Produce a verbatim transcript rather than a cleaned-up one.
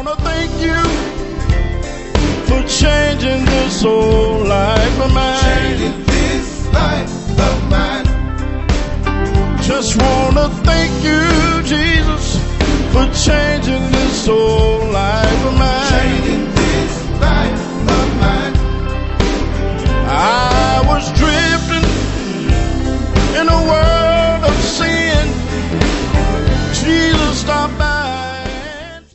wanna thank you for changing this old life of mine. Changing this life of mine. Just wanna thank you, Jesus, for changing this old